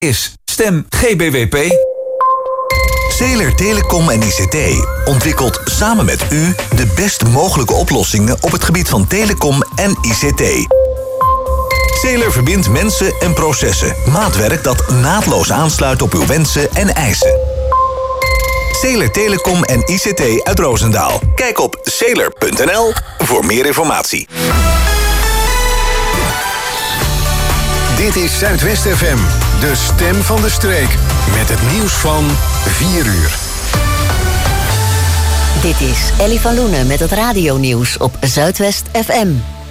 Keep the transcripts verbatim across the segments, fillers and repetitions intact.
is Stem G B W P. Zeeler Telecom en I C T ontwikkelt samen met u de best mogelijke oplossingen op het gebied van telecom en I C T. Zeeler verbindt mensen en processen. Maatwerk dat naadloos aansluit op uw wensen en eisen. Zeeler Telecom en I C T uit Roosendaal. Kijk op zeeler punt n l voor meer informatie. Dit is Zuidwest F M, de stem van de streek. Met het nieuws van vier uur. Dit is Ellie van Loenen met het radionieuws op Zuidwest F M.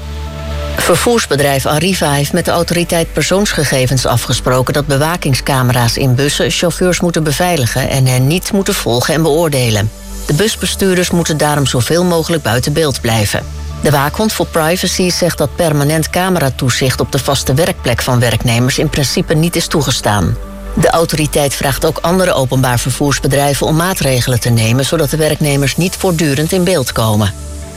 Vervoersbedrijf Arriva heeft met de autoriteit persoonsgegevens afgesproken dat bewakingscamera's in bussen chauffeurs moeten beveiligen en hen niet moeten volgen en beoordelen. De busbestuurders moeten daarom zoveel mogelijk buiten beeld blijven. De Waakhond voor Privacy zegt dat permanent cameratoezicht op de vaste werkplek van werknemers in principe niet is toegestaan. De autoriteit vraagt ook andere openbaar vervoersbedrijven om maatregelen te nemen, zodat de werknemers niet voortdurend in beeld komen.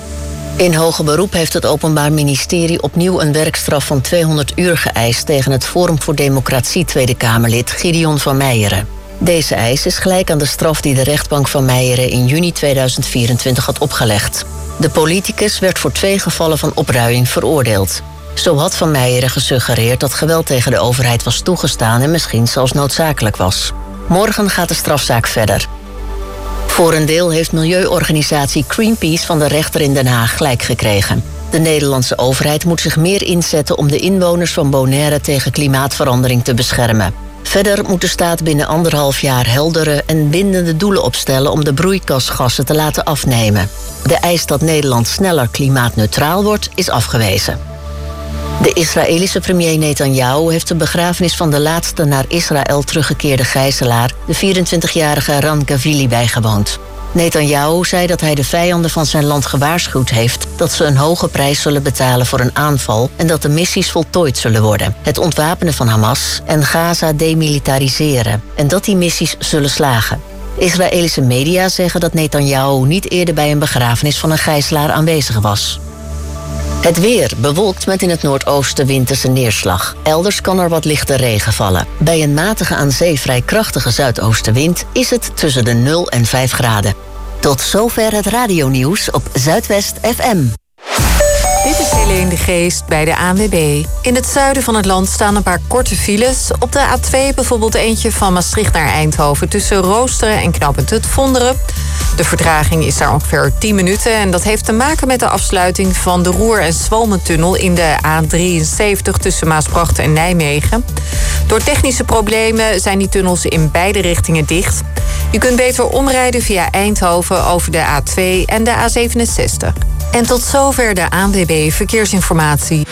In hoger beroep heeft het Openbaar Ministerie opnieuw een werkstraf van tweehonderd uur geëist tegen het Forum voor Democratie Tweede Kamerlid Gideon van Meijeren. Deze eis is gelijk aan de straf die de rechtbank van Meijeren in juni tweeduizend vierentwintig had opgelegd. De politicus werd voor twee gevallen van opruiing veroordeeld. Zo had Van Meijeren gesuggereerd dat geweld tegen de overheid was toegestaan en misschien zelfs noodzakelijk was. Morgen gaat de strafzaak verder. Voor een deel heeft milieuorganisatie Greenpeace van de rechter in Den Haag gelijk gekregen. De Nederlandse overheid moet zich meer inzetten om de inwoners van Bonaire tegen klimaatverandering te beschermen. Verder moet de staat binnen anderhalf jaar heldere en bindende doelen opstellen om de broeikasgassen te laten afnemen. De eis dat Nederland sneller klimaatneutraal wordt, is afgewezen. De Israëlische premier Netanyahu heeft de begrafenis van de laatste naar Israël teruggekeerde gijzelaar, de vierentwintigjarige Ran Gavili, bijgewoond. Netanyahu zei dat hij de vijanden van zijn land gewaarschuwd heeft dat ze een hoge prijs zullen betalen voor een aanval en dat de missies voltooid zullen worden. Het ontwapenen van Hamas en Gaza demilitariseren en dat die missies zullen slagen. Israëlische media zeggen dat Netanyahu niet eerder bij een begrafenis van een gijzelaar aanwezig was. Het weer bewolkt met in het noordoosten winterse neerslag. Elders kan er wat lichte regen vallen. Bij een matige aan zee vrij krachtige zuidoostenwind is het tussen de nul en vijf graden. Tot zover het radionieuws op Zuidwest F M. Dit is Helene de Geest bij de A N W B. In het zuiden van het land staan een paar korte files. Op de A twee bijvoorbeeld eentje van Maastricht naar Eindhoven tussen Roosteren en Knooppunt Het Vonderen. De vertraging is daar ongeveer tien minuten en dat heeft te maken met de afsluiting van de Roer- en Zwalmentunnel in de A drieënzeventig tussen Maasbracht en Nijmegen. Door technische problemen zijn die tunnels in beide richtingen dicht. Je kunt beter omrijden via Eindhoven over de A twee en de A zevenenzestig. En tot zover de A N W B Verkeersinformatie.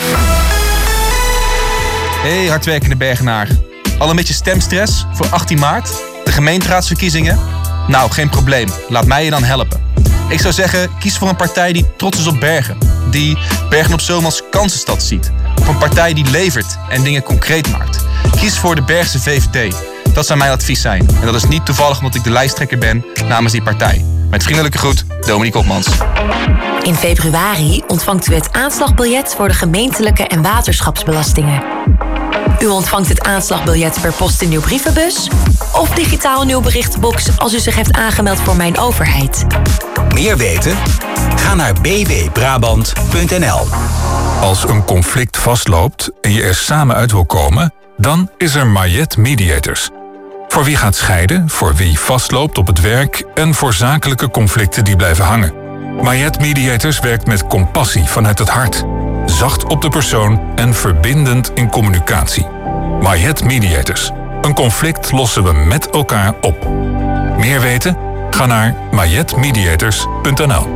Hey hardwerkende Bergenaar. Al een beetje stemstress voor achttien maart? De gemeenteraadsverkiezingen? Nou, geen probleem. Laat mij je dan helpen. Ik zou zeggen, kies voor een partij die trots is op Bergen. Die Bergen op Zoom als kansenstad ziet. Of een partij die levert en dingen concreet maakt. Kies voor de Bergse V V D. Dat zou mijn advies zijn. En dat is niet toevallig omdat ik de lijsttrekker ben namens die partij. Met vriendelijke groet, Dominique Opmans. In februari ontvangt u het aanslagbiljet voor de gemeentelijke en waterschapsbelastingen. U ontvangt het aanslagbiljet per post in uw brievenbus of digitaal in uw berichtenbox als u zich heeft aangemeld voor Mijn Overheid. Meer weten? Ga naar b w brabant punt n l. Als een conflict vastloopt en je er samen uit wil komen, dan is er Mayet Mediators. Voor wie gaat scheiden, voor wie vastloopt op het werk en voor zakelijke conflicten die blijven hangen. Mayet Mediators werkt met compassie vanuit het hart. Zacht op de persoon en verbindend in communicatie. Mayet Mediators. Een conflict lossen we met elkaar op. Meer weten? Ga naar mayet mediators punt n l.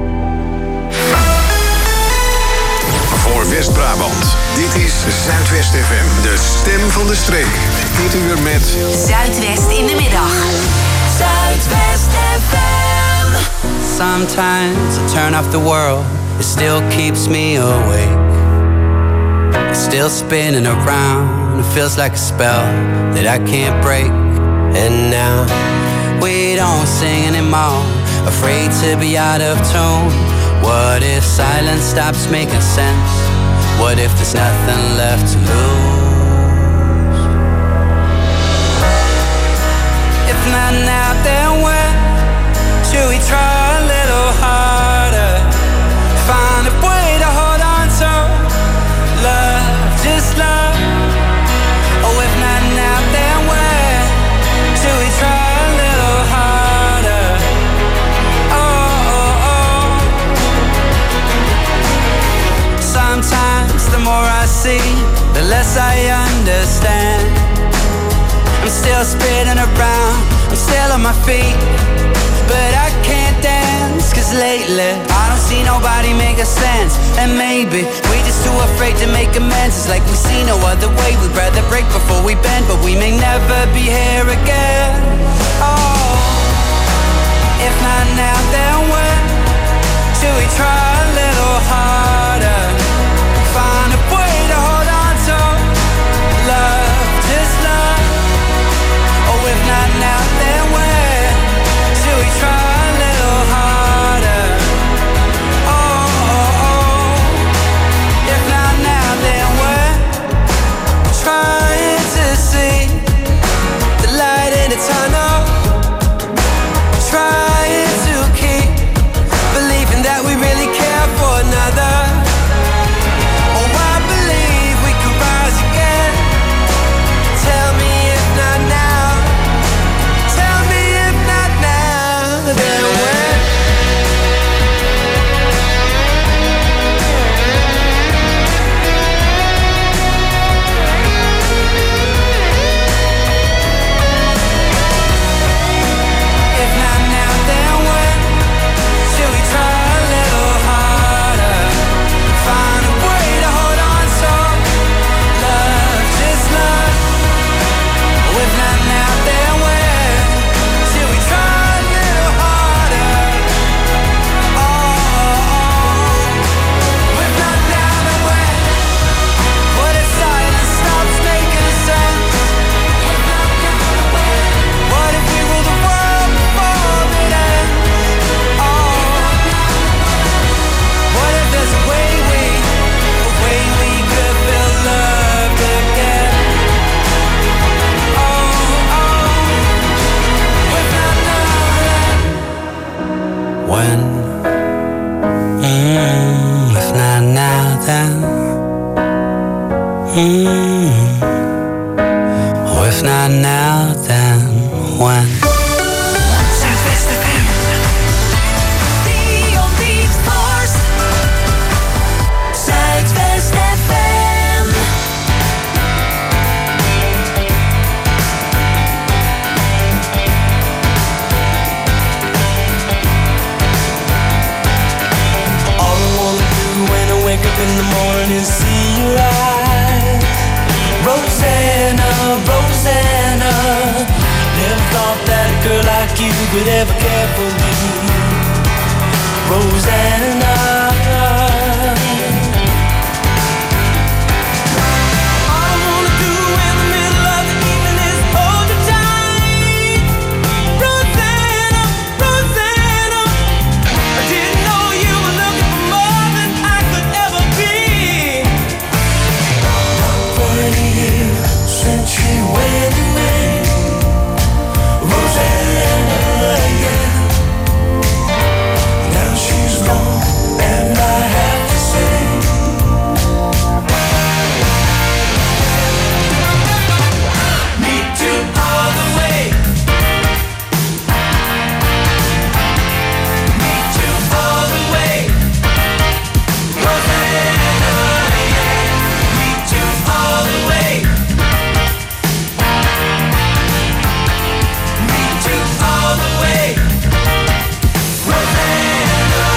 Voor West-Brabant. Dit is Zuidwest F M, de stem van de streek. Dit uur met Zuidwest in de middag. Zuidwest F M. Sometimes I turn off the world, it still keeps me awake. It's still spinning around, it feels like a spell that I can't break. And now we don't sing anymore, afraid to be out of tune. What if silence stops making sense? What if there's nothing left to lose? still spinning around. I'm still on my feet, but I can't dance. Cause lately I don't see nobody making sense. And maybe we just too afraid to make amends. It's like we see no other way. We'd rather break before we bend, but we may never be here again. Oh, if not now, then when? Should we try a little harder? Find a way to hold on to love, just love. Oh, if not now, then when? Should we try a little harder? Oh, oh, oh. If not now, then when? Trying to see the light in the tunnel. Trying to keep believing that we really care for another. Oh, I believe we could rise again. Tell me if not now. Tell me if not now, then when? If not now, then when? Should we try a little harder? Find a way to hold on to love, just love. Oh, if not now, then when? Should we try a little harder? Oh, oh, oh. If not now, then when? What if silence stops making sense? What if we rule the world before it ends? Oh, what if there's a way we, a way we could feel loved again? Oh, oh, if not now, then when? Mm, if not now, then mm, oh, if not now, then when? Zuidwest F M. The Beat Force. Zuidwest F M. All I wanna do when I wake up in the morning is see your eyes. Rosanna, Rosanna. Never thought that a girl like you could ever care for me. Rosanna. All I wanna do in the middle of the evening is hold you tight. Rosanna, Rosanna. I didn't know you were looking for more than I could ever be. Forty years since she went away. Rosanna, yeah. Now she's gone, and I have to say, me too all the way. Me too all the way. Rosanna, yeah. Me too all the way. Me too all the way. Rosanna,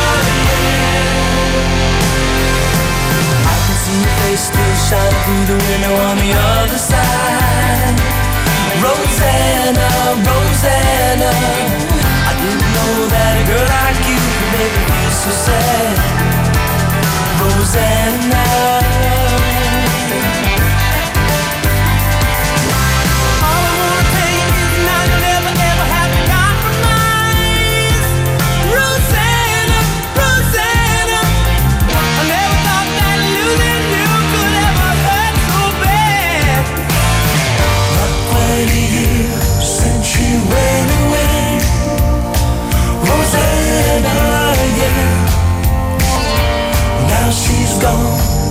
yeah. I can see your face still shining through the window on the other side. Rosanna, Rosanna. I didn't know that a girl like you could make me feel so sad. Rosanna. All I wanna tell you is now you'll never ever have to compromise. Rosanna, Rosanna. I never thought that losing you could ever hurt so bad. Not quite a year since she went away. Rosanna, yeah. Now she's gone,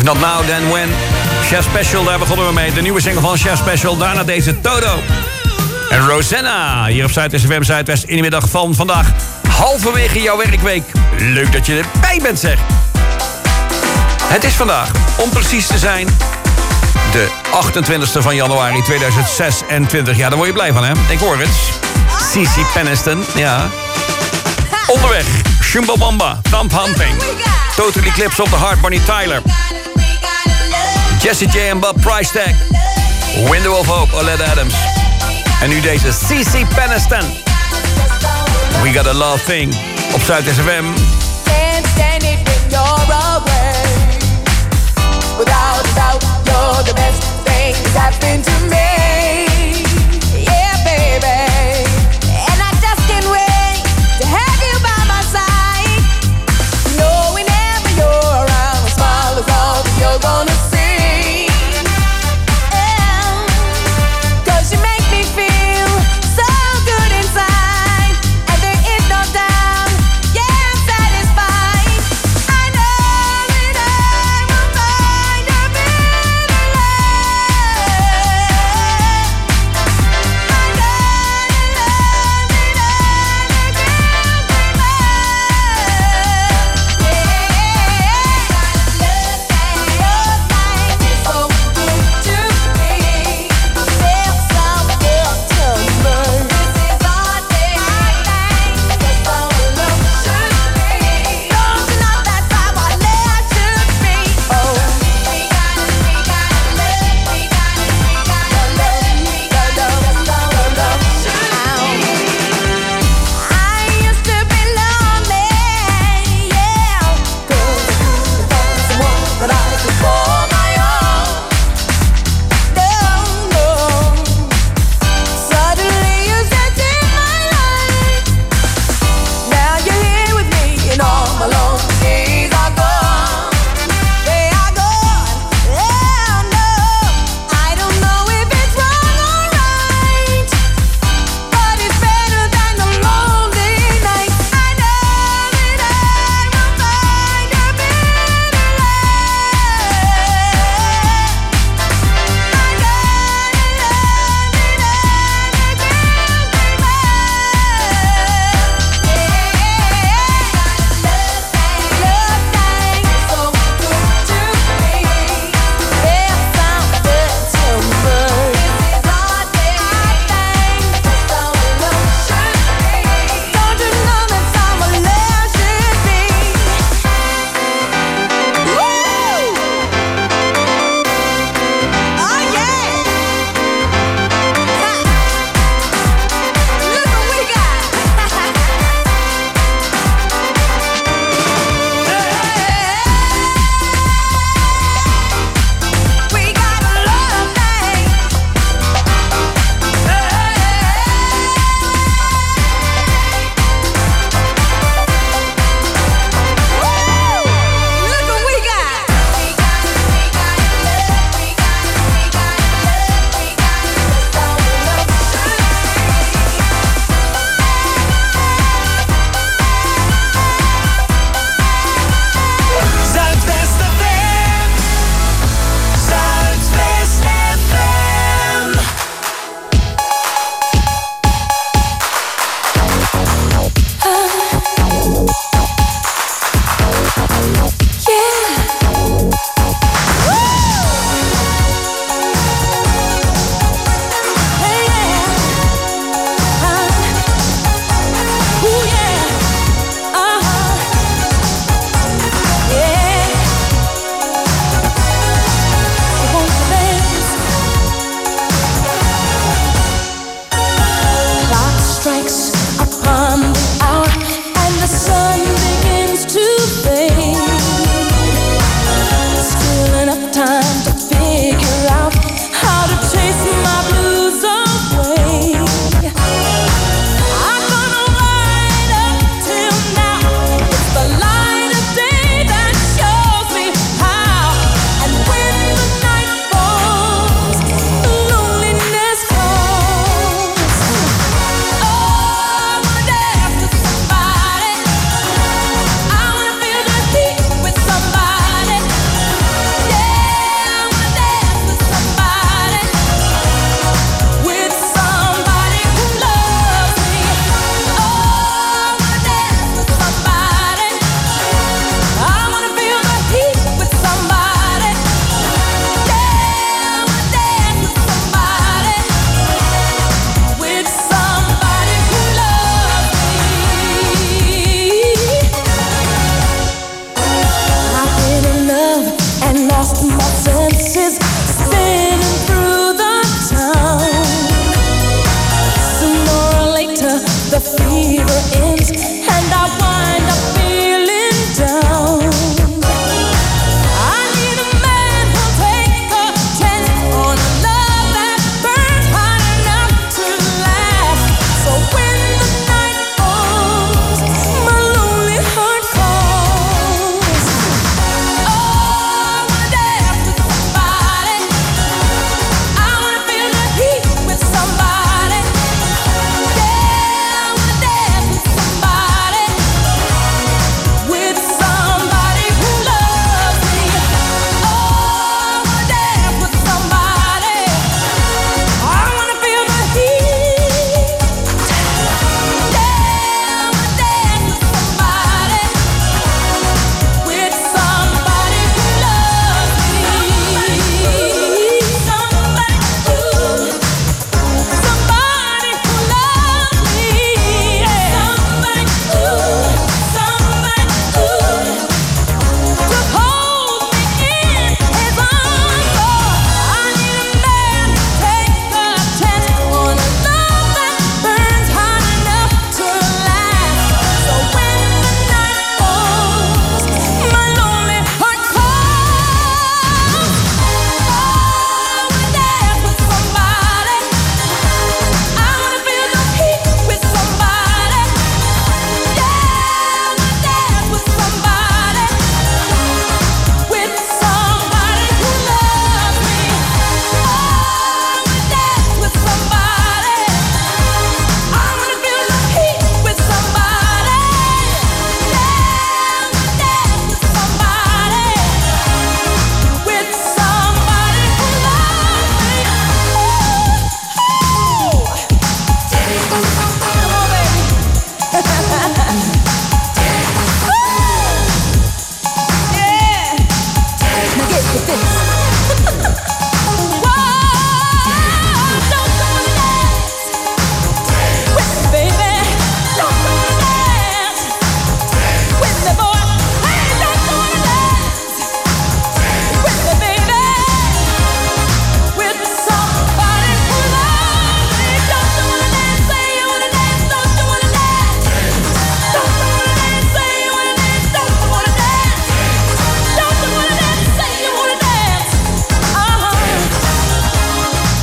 If Not Now, Then When. Chef Special, daar begonnen we mee. De nieuwe single van Chef Special. Daarna deze Toto. En Rosanna, hier op Zuidwest F M Zuidwest in de middag van vandaag. Halverwege jouw werkweek. Leuk dat je erbij bent, zeg. Het is vandaag, om precies te zijn, de achtentwintigste van januari tweeduizend zesentwintig. Ja, daar word je blij van, hè? Ik hoor het. Cici Peniston, ja. Onderweg, Chumbawamba, Thumb Humping. Total Eclipse of the Heart, Bonnie Tyler. Jessie J en Bob Price Tag. Window of Hope, Oleta Adams. En nu deze Cici Peniston. We Got a Love Thing op Zuidwest F M. Can't stand it when you're away. Without a doubt, you're the best thing that's happened to me. Yeah, baby. And I just can't wait to have you by my side. No, whenever you're around, a smile is all that you're gonna see. Yeah. 'Cause you make me feel so good inside. And there is no doubt, yeah, I'm satisfied. I know that I will find a better love.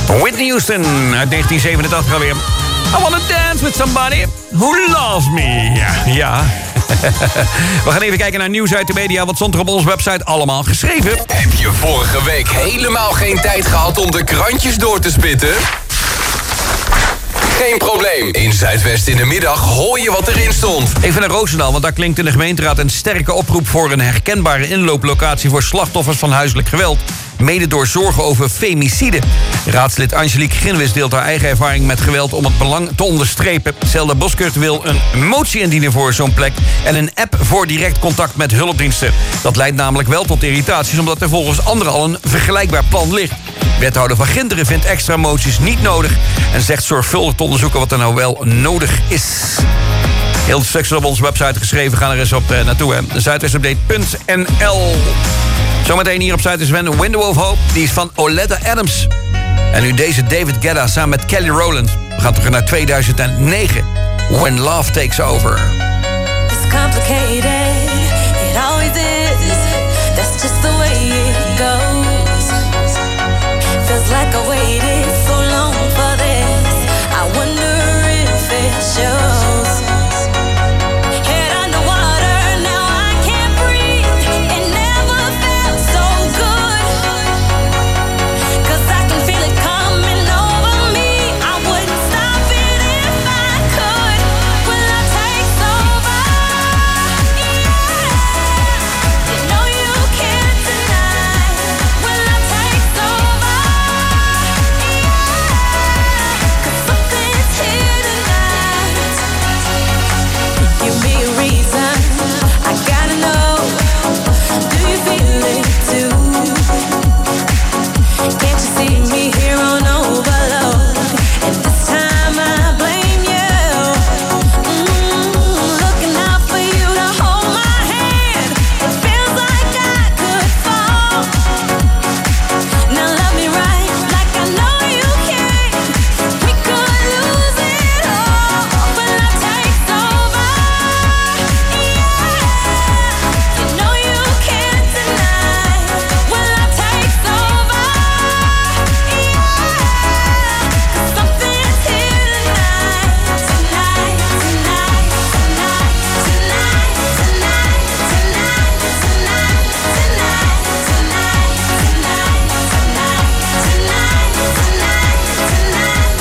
Whitney Houston uit negentien zevenentachtig alweer. I wanna dance with somebody who loves me. Ja, ja. We gaan even kijken naar nieuws uit de media. Wat stond er op onze website allemaal geschreven? Heb je vorige week helemaal geen tijd gehad om de krantjes door te spitten? Geen probleem. In Zuidwest in de middag hoor je wat erin stond. Even naar Roosendaal, want daar klinkt in de gemeenteraad een sterke oproep voor een herkenbare inlooplocatie voor slachtoffers van huiselijk geweld. Mede door zorgen over femicide. Raadslid Angelique Grinwis deelt haar eigen ervaring met geweld om het belang te onderstrepen. Zelda Boskurt wil een motie indienen voor zo'n plek en een app voor direct contact met hulpdiensten. Dat leidt namelijk wel tot irritaties, omdat er volgens anderen al een vergelijkbaar plan ligt. Wethouder van Ginderen vindt extra moties niet nodig en zegt zorgvuldig te onderzoeken wat er nou wel nodig is. Heel stuk is op onze website geschreven, ga er eens op uh, naartoe. Zuidwestupdate punt n l. Zometeen hier op Zuidwest Window of Hope, die is van Oleta Adams. En nu deze David Guetta samen met Kelly Rowland. We gaan terug naar tweeduizend negen. When Love Takes Over. It's complicated, it always is. That's just the way it goes. Feels like I waited so long for this. I wonder if it shows. Head underwater, now I can't breathe. It never felt so good. 'Cause I can feel it coming over me. I wouldn't stop it if I could. When love takes over, yeah. You know you can't deny. When love takes over, yeah. 'Cause something's here tonight. Give me a reason, I gotta know. Do you feel it too? Can't you see me here on overload? And this time I blame you. Mm, looking out for you to hold my hand. It feels like I could fall. Now love me right, like I know you can. We could lose it all when love takes over. Yeah, you know you can't deny when love takes over. Yeah, 'cause something's here tonight, tonight, tonight, tonight, tonight, tonight, tonight, tonight, tonight, tonight, tonight, tonight, tonight, tonight,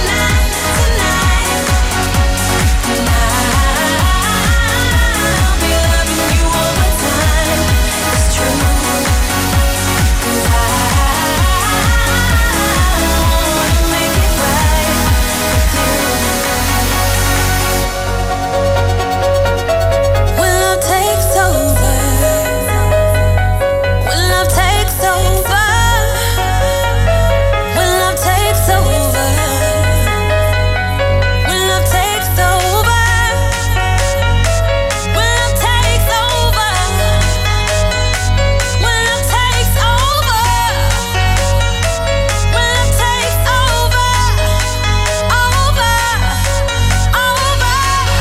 I'll be loving you all the time. It's true. 'Cause I wanna make it right with you. When love takes over, when love takes over, when love takes over, when love takes over, when love takes over, when love takes over, when love takes over, over, over,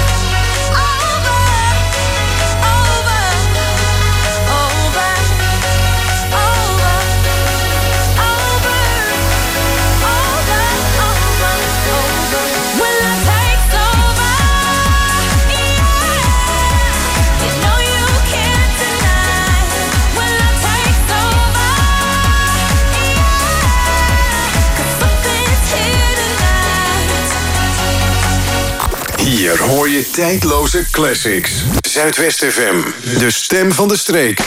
over, over, over, over, over, over, over, when love takes over, yeah. You know you can't deny when love takes over, yeah. 'Cause something's here tonight. Hier hoor je tijdloze classics. Zuidwest F M, de stem van de streek.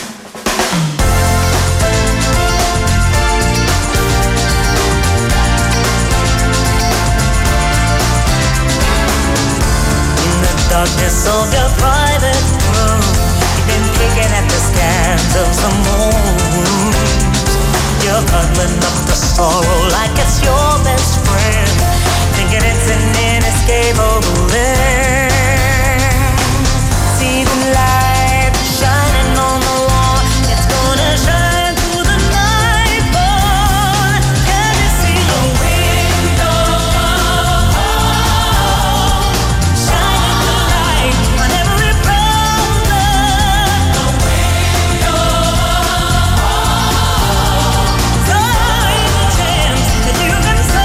Darkness of your private room, you've been picking at the scans of some moon. You're cuddling up the sorrow like it's your best friend, thinking it's an inescapable end. See the light shining on the wall, it's gonna shine through the night, boy. Can you see the window? On every problem, the window. So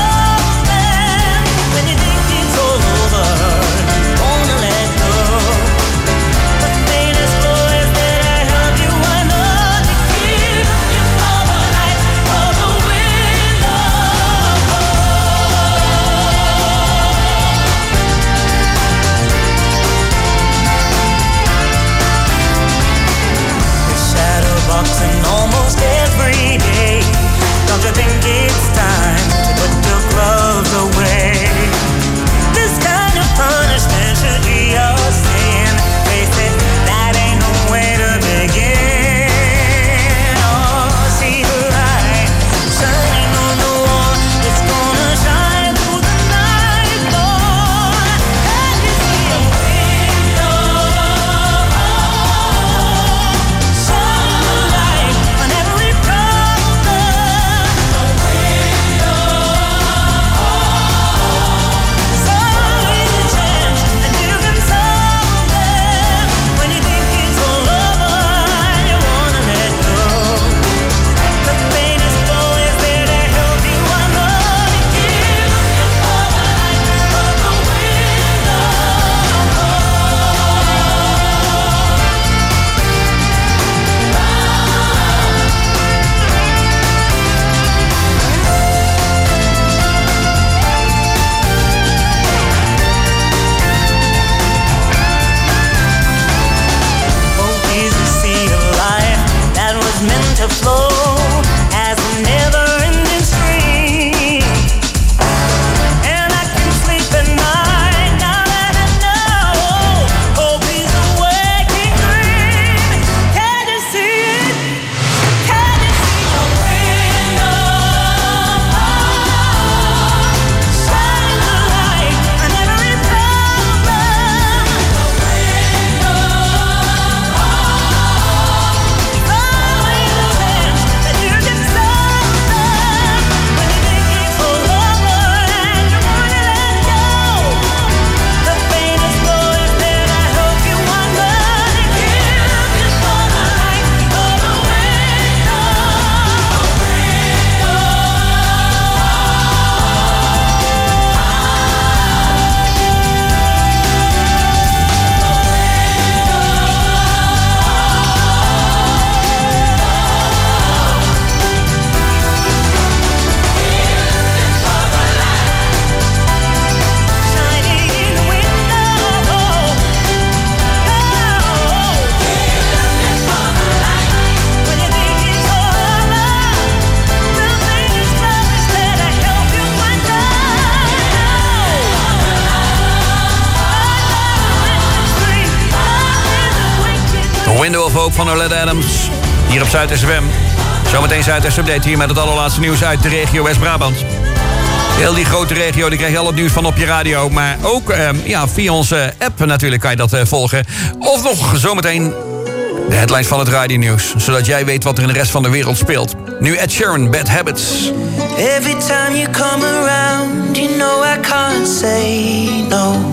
Window of Hope van Orlando Adams. Hier op Zuid-S F M. Zometeen Zuid-S Update hier met het allerlaatste nieuws uit de regio West-Brabant. Heel die grote regio, die krijg je al het nieuws van op je radio. Maar ook eh, ja, via onze app natuurlijk kan je dat eh, volgen. Of nog zometeen de headlines van het radionieuws. Zodat jij weet wat er in de rest van de wereld speelt. Nu Ed Sheeran, Bad Habits. Every time you come around, you know I can't say no.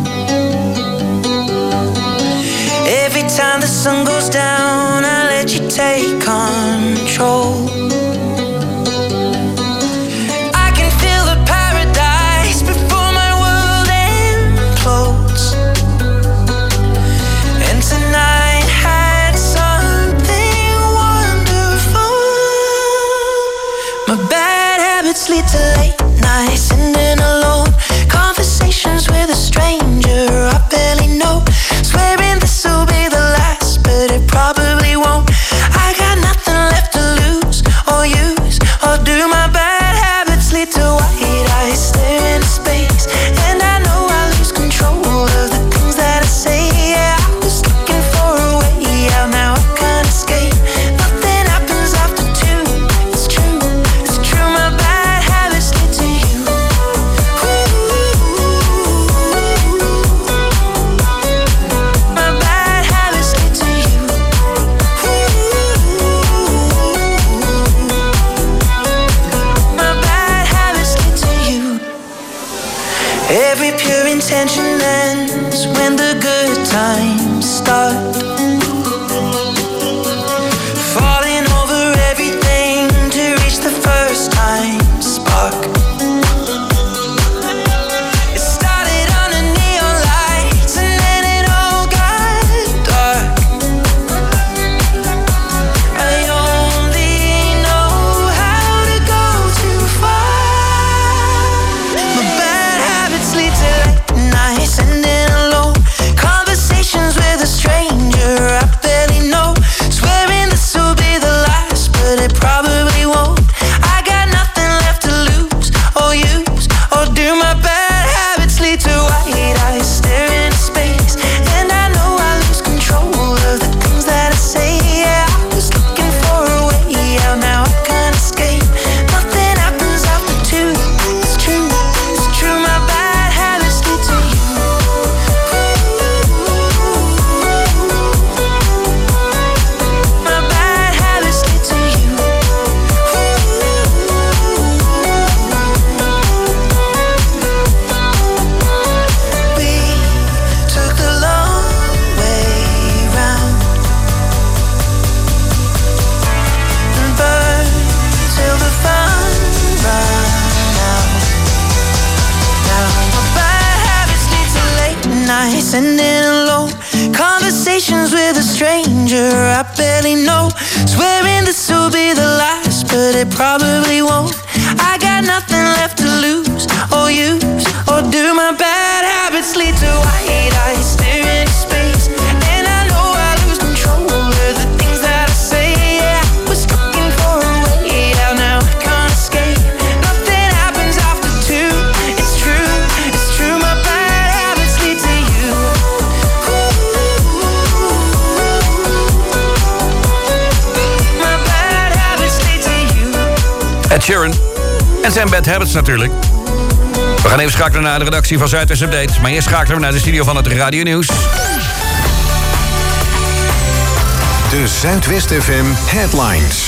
Every time the sun goes down, I let you take control. I can feel the paradise before my world implodes. And tonight had something wonderful. My bad habits lead to late nights, sitting alone. Conversations with a stranger I barely know. Swearing this will be the last, but it probably won't. I got nothing left to lose or use or do. My bad habits lead to white eyes staring into space, and I know I lose control of the things that I say. Yeah, I was looking for a way out, now I can't escape. Nothing happens after two. It's true, it's true. My bad habits lead to you. My bad habits lead to you. My bad habits lead to you. Every pure intention ends when the good times start. Falling over everything to reach the first time spark. It started under neon lights and then it all got dark. I only know how to go too far. My bad habits lead to late nights, ending alone. Conversations with a stranger I barely know. Swearing this will be the last, but it probably won't. I got nothing left to lose or use or do. My bad habits lead to white eyes staring into space, and I know I lose control of the things that I say. Yeah, I was looking for a way out, now I can't escape. Nothing happens after two. It's true, it's true. My bad habits lead to you. My bad habits lead to you. We took the long way round and burned till the fun ran out. Now my bad habits lead to late nights, ending alone. Conversations with a stranger I barely know. Swearing this will be the last, but it probably won't. I got nothing left to lose or use or do. My bad habits lead to white eyes staring into space, and I know I lose control of the things that I say. Yeah, I was looking for a way out, now I can't escape. Nothing happens after two. It's true, it's true. My bad habits lead to you. My bad habits lead to you. Ed Sheeran. En zijn Bad Habits natuurlijk. We gaan even schakelen naar de redactie van Zuid-West Update. Maar eerst schakelen we naar de studio van het Radio Nieuws. De Zuidwest F M Headlines.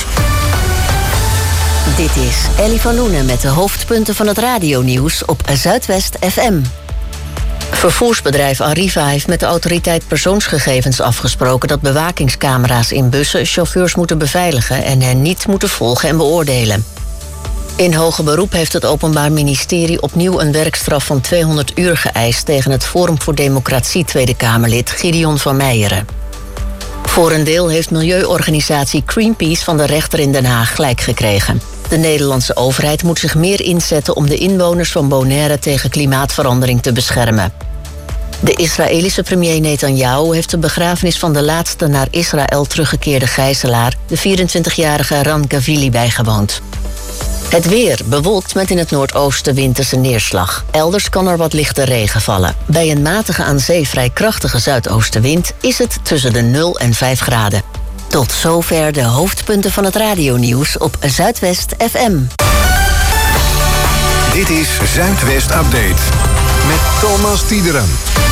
Dit is Ellie van Loenen met de hoofdpunten van het radionieuws op Zuidwest F M. Vervoersbedrijf Arriva heeft met de autoriteit persoonsgegevens afgesproken dat bewakingscamera's in bussen chauffeurs moeten beveiligen en hen niet moeten volgen en beoordelen. In hoger beroep heeft het Openbaar Ministerie opnieuw een werkstraf van tweehonderd uur geëist tegen het Forum voor Democratie Tweede Kamerlid Gideon van Meijeren. Voor een deel heeft milieuorganisatie Greenpeace van de rechter in Den Haag gelijk gekregen. De Nederlandse overheid moet zich meer inzetten om de inwoners van Bonaire tegen klimaatverandering te beschermen. De Israëlische premier Netanyahu heeft de begrafenis van de laatste naar Israël teruggekeerde gijzelaar, de vierentwintigjarige Ran Gavili, bijgewoond. Het weer bewolkt met in het noordoosten winterse neerslag. Elders kan er wat lichte regen vallen. Bij een matige aan zee vrij krachtige zuidoostenwind is het tussen de nul en vijf graden. Tot zover de hoofdpunten van het radionieuws op Zuidwest F M. Dit is Zuidwest Update met Thomas Diederen.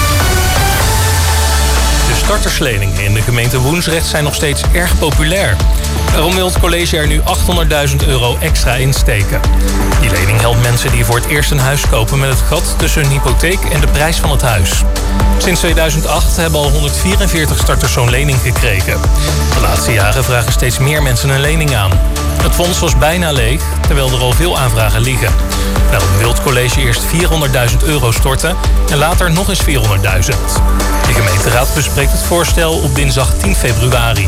De startersleningen in de gemeente Woensdrecht zijn nog steeds erg populair. Daarom wil het college er nu achthonderdduizend euro extra insteken. Die lening helpt mensen die voor het eerst een huis kopen met het gat tussen hun hypotheek en de prijs van het huis. Sinds tweeduizend acht hebben al honderdvierenveertig starters zo'n lening gekregen. De laatste jaren vragen steeds meer mensen een lening aan. Het fonds was bijna leeg, terwijl er al veel aanvragen liggen. Daarom wil het college eerst vierhonderdduizend euro storten en later nog eens vierhonderdduizend. De gemeenteraad bespreekt het voorstel op dinsdag tien februari.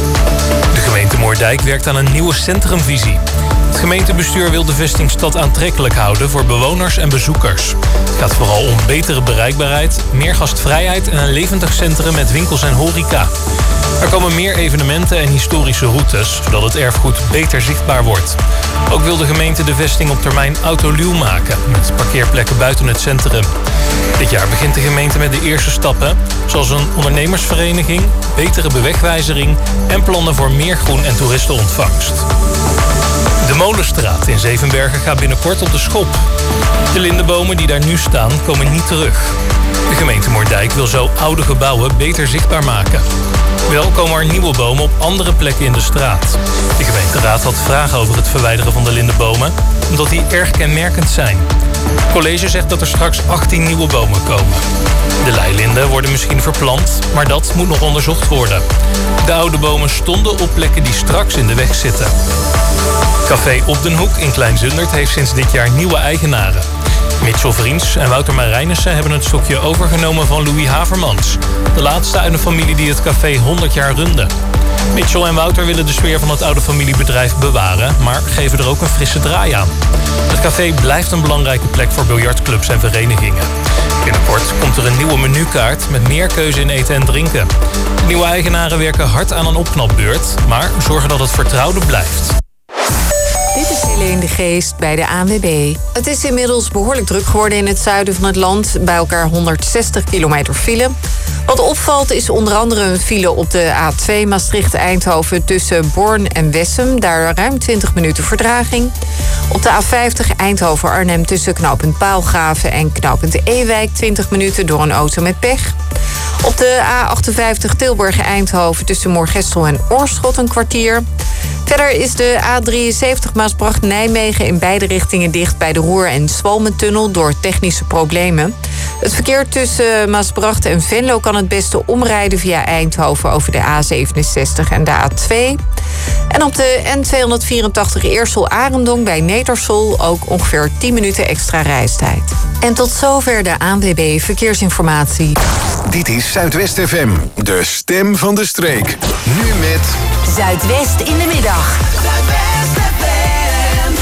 De gemeente Moerdijk werkt aan een nieuwe centrumvisie. Het gemeentebestuur wil de vestingstad aantrekkelijk houden voor bewoners en bezoekers. Het gaat vooral om betere bereikbaarheid, meer gastvrijheid en een levendig centrum met winkels en horeca. Er komen meer evenementen en historische routes, zodat het erfgoed beter zichtbaar wordt. Ook wil de gemeente de vesting op termijn autoluw maken, met parkeerplekken buiten het centrum. Dit jaar begint de gemeente met de eerste stappen, zoals een ondernemersvereniging, betere bewegwijzering en plannen voor meer groen en toeristenontvangst. De Molenstraat in Zevenbergen gaat binnenkort op de schop. De lindenbomen die daar nu staan komen niet terug. De gemeente Moerdijk wil zo oude gebouwen beter zichtbaar maken. Wel komen er nieuwe bomen op andere plekken in de straat. De gemeenteraad had vragen over het verwijderen van de lindenbomen, omdat die erg kenmerkend zijn. Het college zegt dat er straks achttien nieuwe bomen komen. De leilinden worden misschien verplant, maar dat moet nog onderzocht worden. De oude bomen stonden op plekken die straks in de weg zitten. Café Op den Hoek in Klein-Zundert heeft sinds dit jaar nieuwe eigenaren. Mitchell Vriends en Wouter Marijnissen hebben het stokje overgenomen van Louis Havermans, de laatste uit een familie die het café honderd jaar runde. Mitchell en Wouter willen de sfeer van het oude familiebedrijf bewaren, maar geven er ook een frisse draai aan. Het café blijft een belangrijke plek voor biljartclubs en verenigingen. Binnenkort komt er een nieuwe menukaart met meer keuze in eten en drinken. De nieuwe eigenaren werken hard aan een opknapbeurt, maar zorgen dat het vertrouwde blijft. Dit is Helene de Geest bij de A N W B. Het is inmiddels behoorlijk druk geworden in het zuiden van het land. Bij elkaar honderdzestig kilometer file. Wat opvalt is onder andere een file op de A twee Maastricht-Eindhoven tussen Born en Wessem. Daar ruim twintig minuten vertraging. Op de A vijftig Eindhoven-Arnhem tussen knooppunt Paalgraven en knooppunt Ewijk twintig minuten door een auto met pech. Op de A achtenvijftig Tilburg-Eindhoven tussen Moergestel en Oorschot een kwartier. Verder is de A drieënzeventig Maasbracht-Nijmegen in beide richtingen dicht bij de Roer- en Zwalmentunnel door technische problemen. Het verkeer tussen Maasbracht en Venlo kan het beste omrijden via Eindhoven over de A zevenenzestig en de A twee. En op de N tweehonderdvierentachtig Eersel-Arendong bij Netersol ook ongeveer tien minuten extra reistijd. En tot zover de A N W B Verkeersinformatie. Dit is Zuidwest F M, de stem van de streek. Nu met Zuidwest in de middag. Zuidwest F M.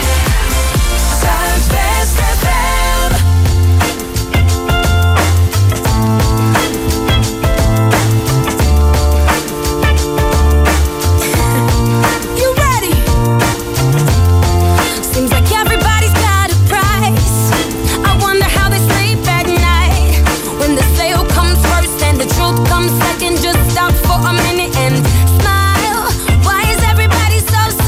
Zuidwest F M. You ready? Seems like everybody's got a price. I wonder how they sleep at night. When the sale comes first and the truth comes second, just stop for a minute and smile. Why is everybody so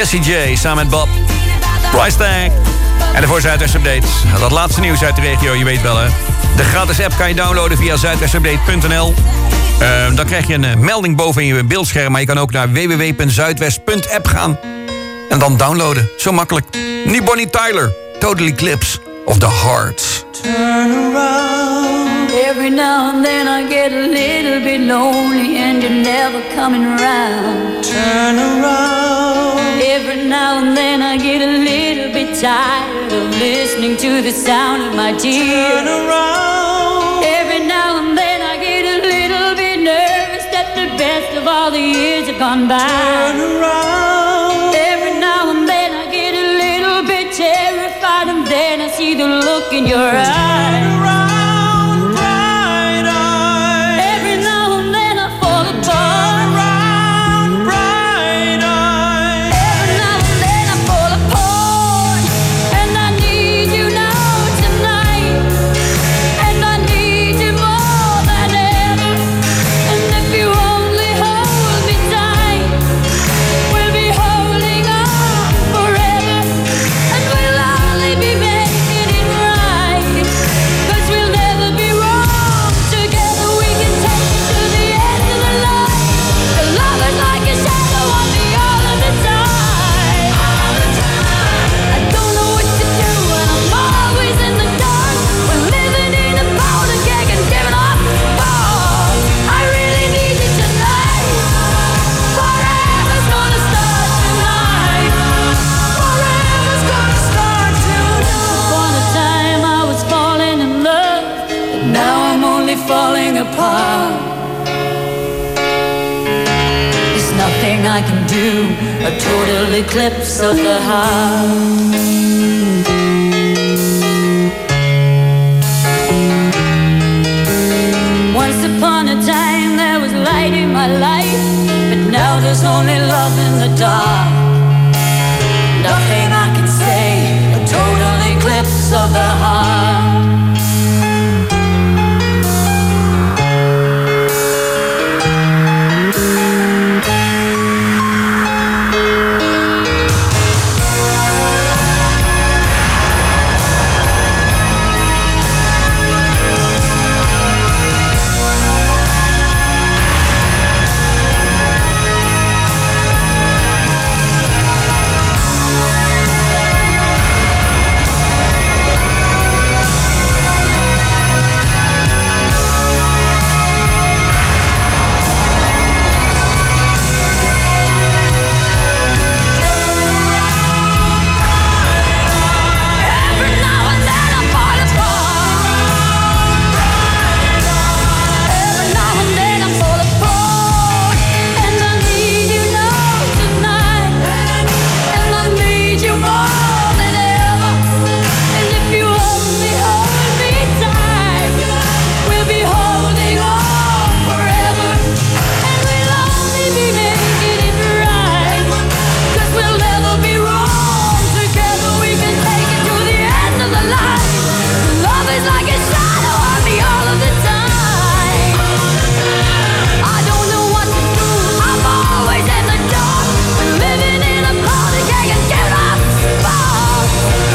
Jessie J samen met Bob. Price tag. En de voor Zuidwest Update. Dat laatste nieuws uit de regio, je weet wel hè. De gratis app kan je downloaden via zuidwestupdate punt n l. Uh, dan krijg je een uh, melding boven in je beeldscherm. Maar je kan ook naar w w w punt zuidwest punt app gaan. En dan downloaden. Zo makkelijk. Nu Bonnie Tyler. Total Eclipse of the Heart. Turn around. Every now and then I get a little bit lonely and you're never coming around. Turn around. Every now and then I get a little bit tired of listening to the sound of my tears. Turn around. Every now and then I get a little bit nervous that the best of all the years have gone by. Turn around. Every now and then I get a little bit terrified and then I see the look in your eyes. Turn around, bright eyes. Every now and then I fall apart. Turn around, bright eyes. Every now and then I fall apart. And I need you now tonight. And I need you more than ever. And if you only hold me tight, we'll be holding on forever. And we'll only be making it right. Cause we'll never be wrong. Together we can take it to the end of the line. The love is like a shadow on me all of the time. All the time. I don't know what to do and I'm always in the dark. We're living in a powder keg and giving off balls. I really need you tonight. Forever's gonna start tonight. Forever's gonna start tonight. Upon a time I was falling in love, but now I'm only falling apart. There's nothing I can do, a total eclipse of the heart. Once upon a time there was light in my life, but now there's only love in the dark. Nothing I can say, a total eclipse of the heart. Every now and then I fall apart. Every now and then I fall apart. And I need you now tonight. And I need you more than ever. And if you only hold me tight, we'll be holding on forever. And we'll only be making it right. Cause we'll never be wrong. Together we can take it to the end of the line. Love is like a shadow on me all of the time. I don't know what to do, I'm always in the dark. We're living in a powder keg and giving off sparks.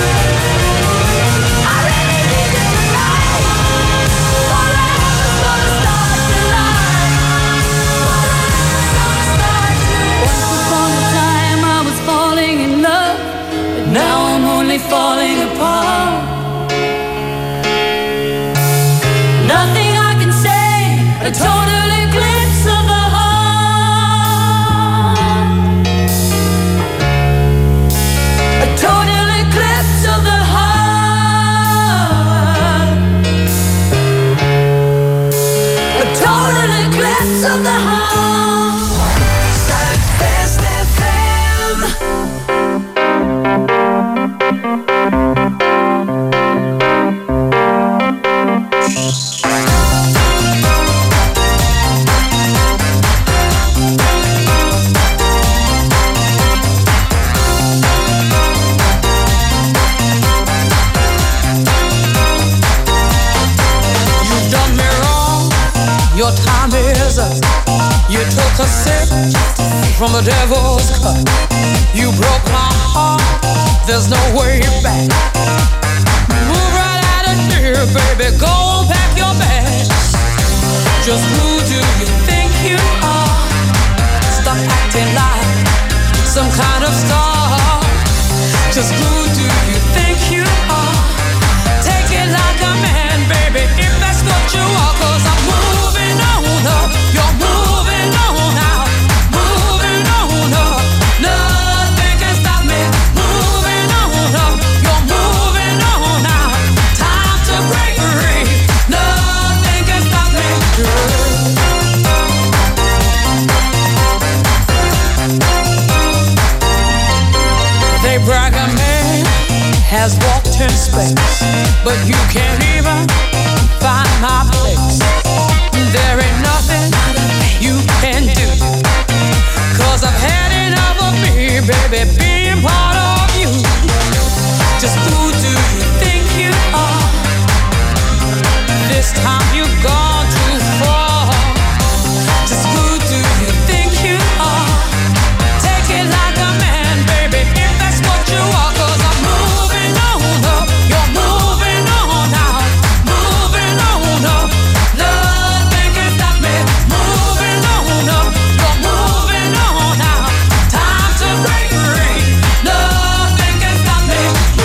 I really need you tonight. Forever's gonna start tonight. Forever's gonna start tonight. Once upon a time I was falling in love, but now I'm only falling apart. Nothing I can say, a total eclipse of the heart. A total eclipse of the heart. A total eclipse of the heart. Zuidwest F M. your time is up. You took a sip from the devil's cup. You broke my heart, there's no way back. Move right out of here, baby, go and pack your bags. Just who do you think you are? Stop acting like some kind of star. Just who do you think you are? Take it like a man, baby, if that's what you are. Cause I'm moving on up, you're moving on out. Moving on up, nothing can stop me. Moving on up, you're moving on out. Time to break free, nothing can stop me. They brag a man has walked in space, but you can't even find my place. There ain't nothing you can do, cause I've had enough of me, baby, being part of you. Just who do you think you are? This time you've gone too far. Just who do you think you are? Take it like a man, baby, if that's what you are. Cause I'm moving on up, you're moving on out. Moving on up, nothing can stop me. Moving on up, you're moving on out. Time to break free, nothing can stop me.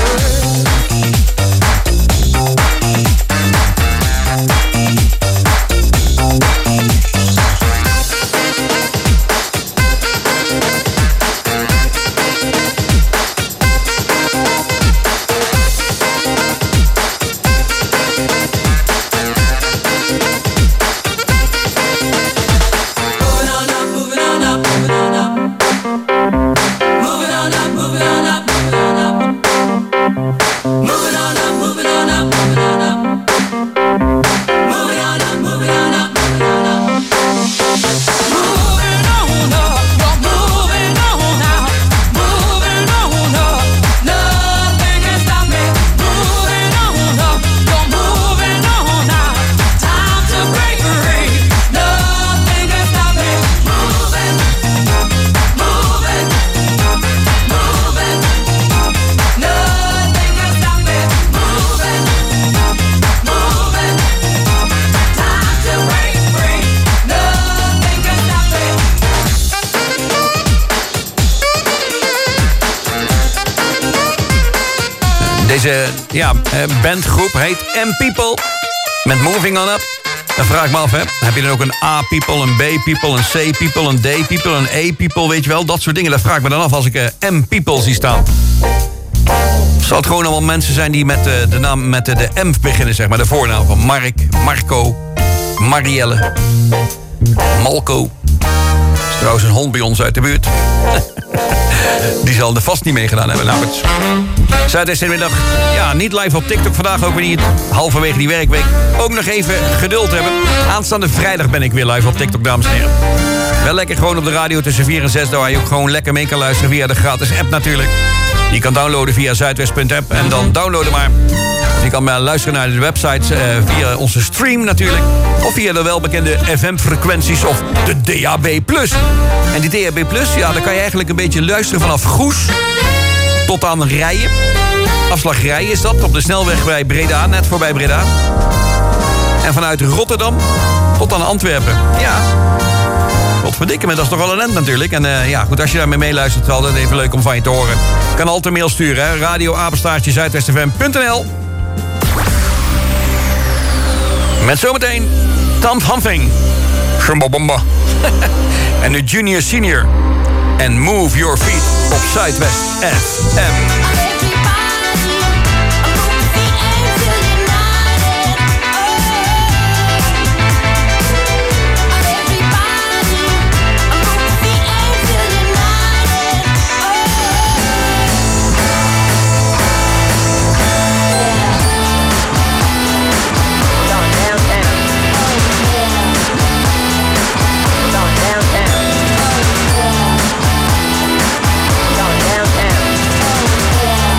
Deze ja, bandgroep heet M-People met Moving On Up. Dan vraag ik me af, hè, heb je dan ook een A-people, een B-people, een C-people, een D-people, een E-people, weet je wel? Dat soort dingen, dat vraag ik me dan af als ik uh, M-people zie staan. Zal het gewoon allemaal mensen zijn die met uh, de naam met uh, de M beginnen, zeg maar. De voornaam van Mark, Marco, Marielle, Malco. Dat is trouwens een hond bij ons uit de buurt. Die zal er vast niet meegedaan hebben. Nou, het Zuidwest in de middag. Ja, niet live op TikTok vandaag. Ook weer niet. Halverwege die werkweek. Ook nog even geduld hebben. Aanstaande vrijdag ben ik weer live op TikTok, dames en heren. Wel lekker gewoon op de radio tussen vier en zes. Waar je ook gewoon lekker mee kan luisteren via de gratis app natuurlijk. Die kan downloaden via zuidwest punt app. En dan downloaden maar. Je kan maar luisteren naar de website uh, via onze stream natuurlijk. Of via de welbekende F M-frequenties of de D A B plus. En die D A B plus, ja, daar kan je eigenlijk een beetje luisteren vanaf Goes tot aan Rijen. Afslag Rijen is dat, op de snelweg bij Breda, net voorbij Breda. En vanuit Rotterdam tot aan Antwerpen. Ja, wat verdikken me, dat is toch wel een end natuurlijk. En uh, ja, goed, als je daarmee meeluistert, is het altijd even leuk om van je te horen. Je kan altijd een mail sturen, hè. radio apenstaartje zuidwest f m punt n l. Met zometeen Tom Humping, Shumbabomba en de Junior Senior. En Move Your Feet op Zuidwest F M. Downtown.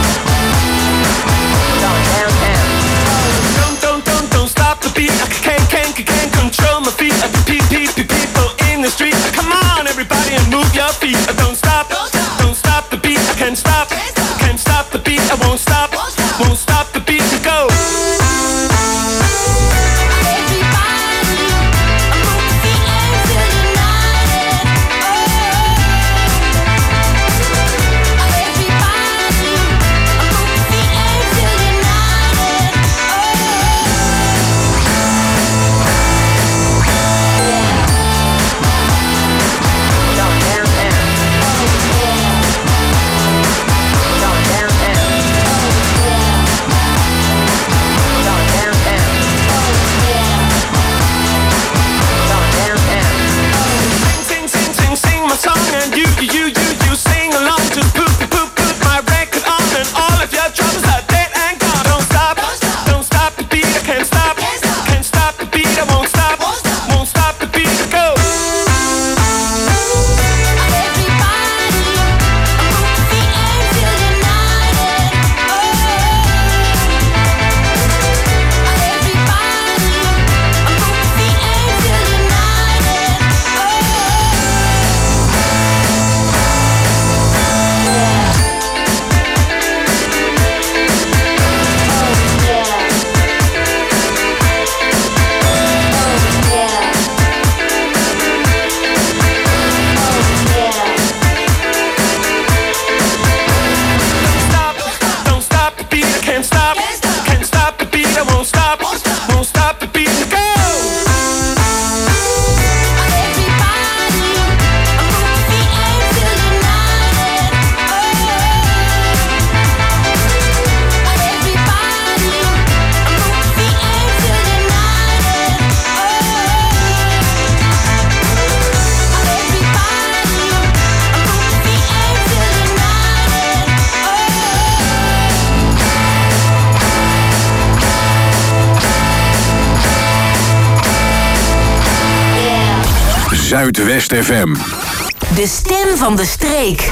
Zuidwest F M. De stem van de streek.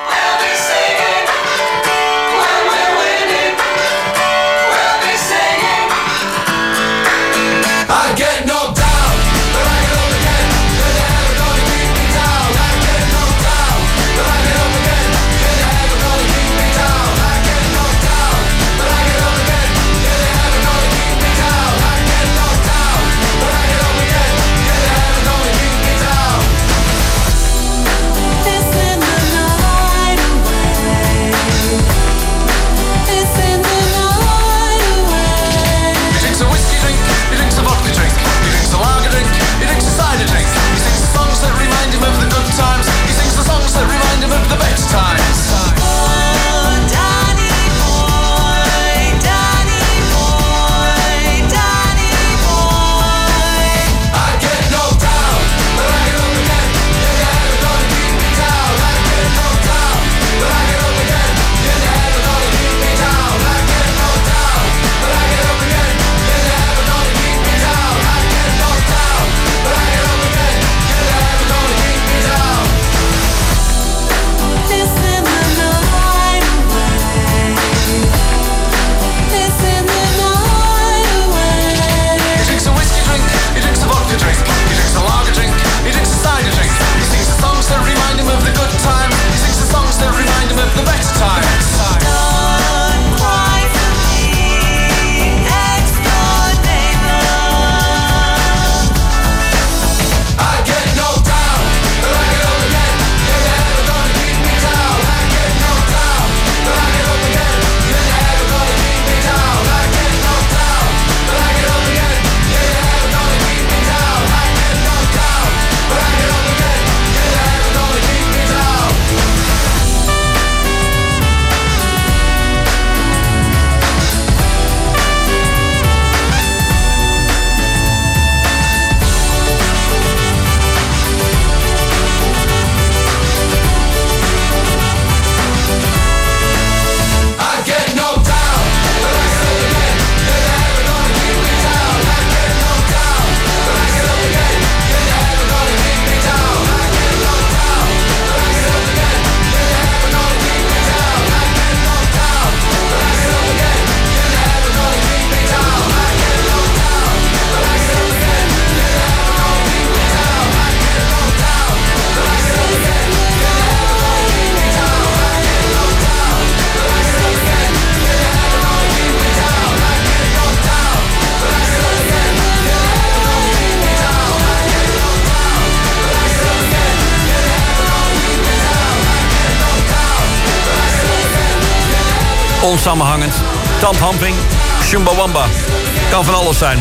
Onsamenhangend. Tandhamping. Chumbawamba. Kan van alles zijn.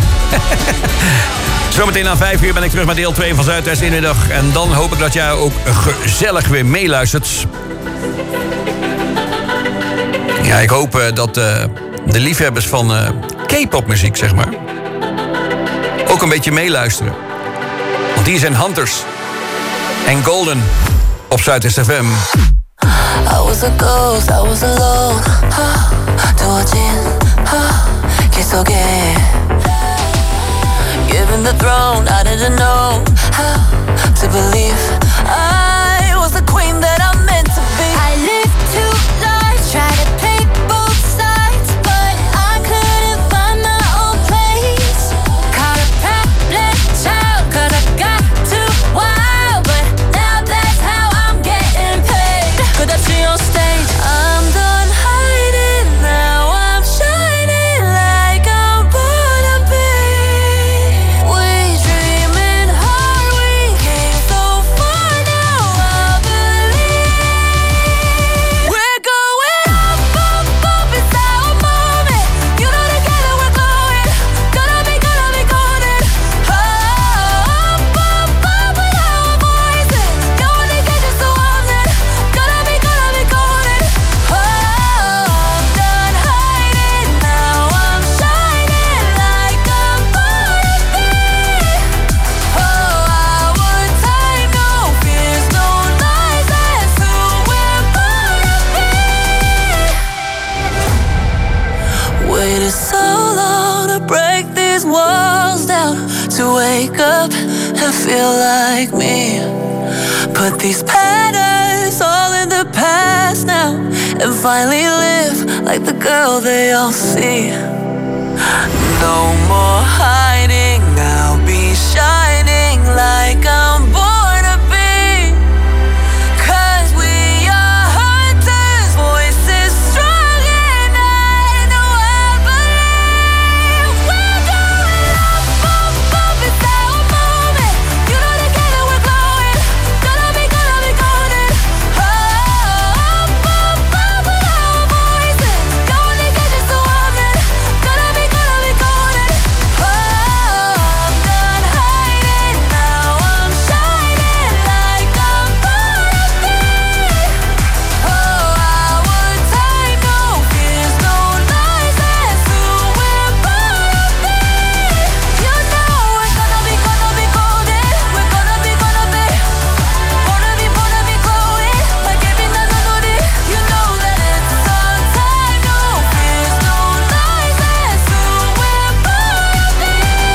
Zometeen aan vijf uur ben ik terug met deel twee van Zuidwest in de middag. En dan hoop ik dat jij ook gezellig weer meeluistert. Ja, ik hoop uh, dat uh, de liefhebbers van uh, K-pop muziek, zeg maar, ook een beetje meeluisteren. Want die zijn Hunters en Golden op Zuidwest F M. I was a ghost, I was alone. 두어진 길 속에 given the throne, I didn't know how to believe I was the queen that I'm meant to be. I lived two lives, tried to play both sides, but I couldn't find my own place. Caught a problem child, cause I got too wild, but now that's how I'm getting paid. Could I see on stage? I'm done hiding, now I'm shining like I'm born to be. We dreaming hard, we came so far. up and feel like me. Put these patterns all in the past now and finally live like the girl they all see. No more hiding, I'll be shining like I'm born to be. 'Cause we are hunters, voices strong and I know I believe. We're going up, up, up, it's our moment. You know together we're glowing. Gonna be, gonna be golden. Up, up, up with our voices. Gonna get just a woman. Gonna be, gonna be golden. Oh, I'm done hiding now. I'm shining like I'm born to be. Oh, our time, no fears, no lies. That's who we're born to be. You know we're gonna be, gonna be golden. We're gonna be, gonna be, gonna be, gonna be glowing like every melody. You know that it's our time, no fears, no lies. That's who we're born to be.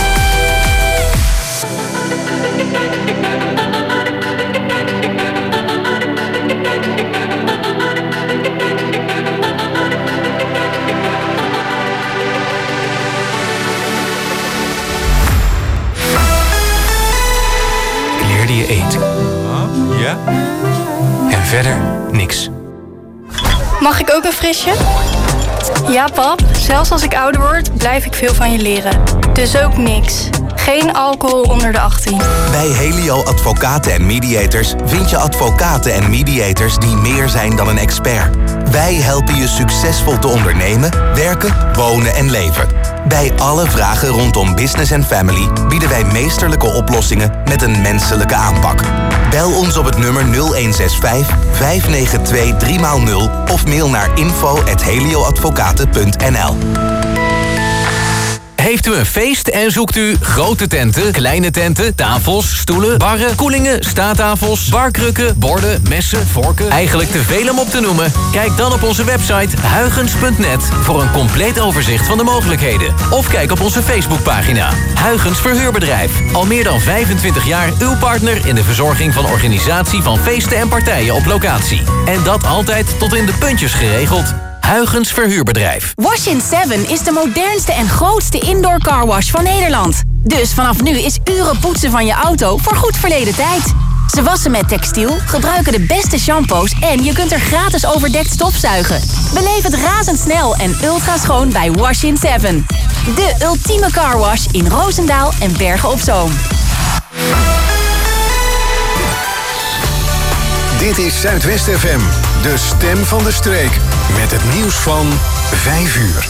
Ik leerde je eten. Ja? En verder niks. Mag ik ook een frisje? Ja, pap. Zelfs als ik ouder word, blijf ik veel van je leren. Dus ook niks. Geen alcohol onder de achttien. Bij Helio Advocaten en Mediators vind je advocaten en mediators die meer zijn dan een expert. Wij helpen je succesvol te ondernemen, werken, wonen en leven. Bij alle vragen rondom business en family bieden wij meesterlijke oplossingen met een menselijke aanpak. Bel ons op het nummer nul een zes vijf, vijf negen twee, drie nul of mail naar info at helioadvocaten punt n l. Heeft u een feest en zoekt u grote tenten, kleine tenten, tafels, stoelen, barren, koelingen, staattafels, barkrukken, borden, messen, vorken? Eigenlijk te veel om op te noemen? Kijk dan op onze website huygens punt net voor een compleet overzicht van de mogelijkheden. Of kijk op onze Facebookpagina. Huygens Verhuurbedrijf. Al meer dan vijfentwintig jaar uw partner in de verzorging van organisatie van feesten en partijen op locatie. En dat altijd tot in de puntjes geregeld. Huygens Verhuurbedrijf. Wash in seven is de modernste en grootste indoor carwash van Nederland. Dus vanaf nu is uren poetsen van je auto voor goed verleden tijd. Ze wassen met textiel, gebruiken de beste shampoos en je kunt er gratis overdekt stofzuigen. Beleef het razendsnel en ultra schoon bij Wash in seven. De ultieme carwash in Roosendaal en Bergen op Zoom. Dit is Zuidwest F M, de stem van de streek. Met het nieuws van vijf uur.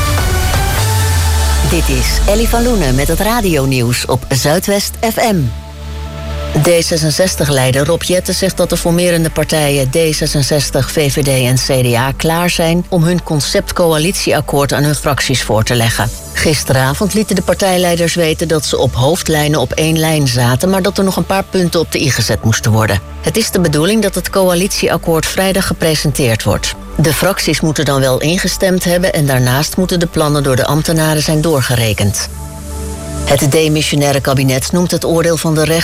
Dit is Ellie van Loenen met het radionieuws op Zuidwest F M. D zesenzestig-leider Rob Jetten zegt dat de formerende partijen D zesenzestig, V V D en C D A klaar zijn om hun conceptcoalitieakkoord aan hun fracties voor te leggen. Gisteravond lieten de partijleiders weten dat ze op hoofdlijnen op één lijn zaten, maar dat er nog een paar punten op de i gezet moesten worden. Het is de bedoeling dat het coalitieakkoord vrijdag gepresenteerd wordt. De fracties moeten dan wel ingestemd hebben en daarnaast moeten de plannen door de ambtenaren zijn doorgerekend. Het demissionaire kabinet noemt het oordeel van de rechter